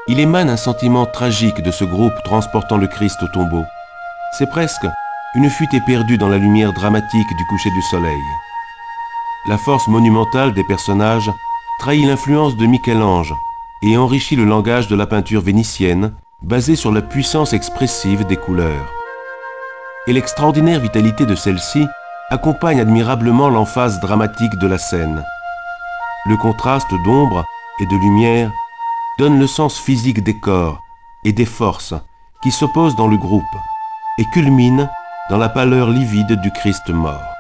Il émane un sentiment tragique de ce groupe transportant le Christ au tombeau. C'est presque une fuite éperdue dans la lumière dramatique du coucher du soleil. La force monumentale des personnages trahit l'influence de Michel-Ange et enrichit le langage de la peinture vénitienne, basée sur la puissance expressive des couleurs. Et l'extraordinaire vitalité de celle-ci accompagne admirablement l'emphase dramatique de la scène. Le contraste d'ombre et de lumière donne le sens physique des corps et des forces qui s'opposent dans le groupe et culmine dans la pâleur livide du Christ mort.